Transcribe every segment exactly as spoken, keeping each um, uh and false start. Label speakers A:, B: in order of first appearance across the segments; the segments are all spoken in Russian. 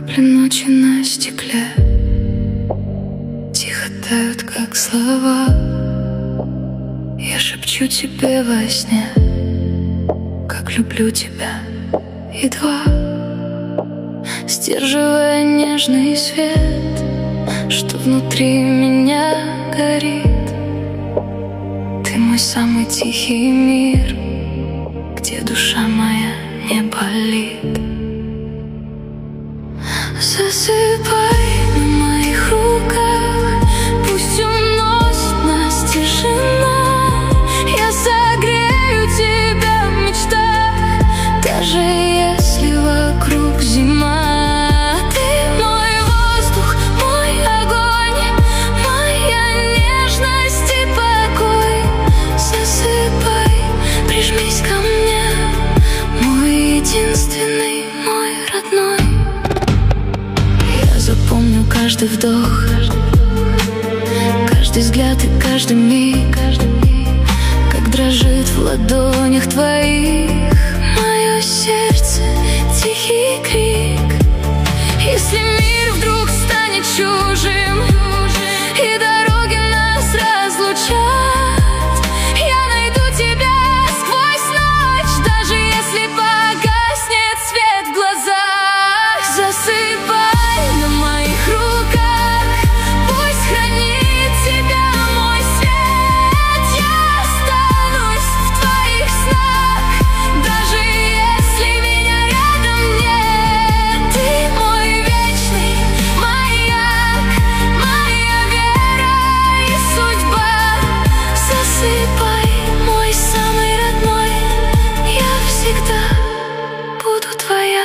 A: Капли ночи на стекле тихо тают, как слова. Я шепчу тебе во сне, как люблю тебя, едва сдерживая нежный свет, что внутри меня горит. Ты мой самый тихий мир, где душа моя не болит. Засыпай на моих руках, пусть уносит нас тишина. Я согрею тебя в мечтах, даже если вокруг зима. Ты мой воздух, мой огонь, моя нежность и покой. Засыпай, прижмись ко мне, мой единственный, мой родной. Запомню каждый вдох, каждый взгляд и каждый миг, как дрожит в ладонях твоих мое сердце, тихий крик. Если мир вдруг станет чужим и дороги нас разлучат, я найду тебя сквозь ночь, даже если погаснет свет в глазах. Засыпай на моих руках, пусть хранит тебя мой свет. Я останусь в твоих снах, даже если меня рядом нет. Ты мой вечный маяк, моя вера и судьба. Засыпай, мой самый родной, я всегда буду твоя.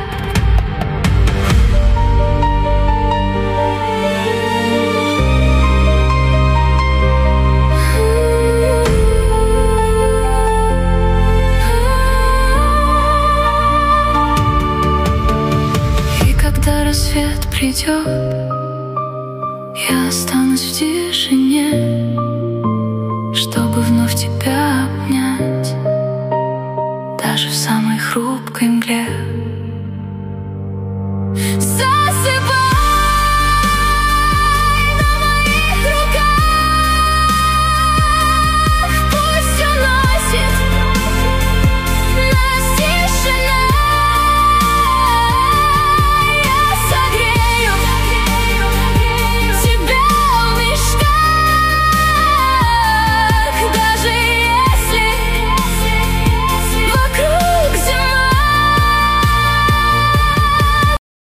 A: Когда рассвет придет, я останусь в тишине.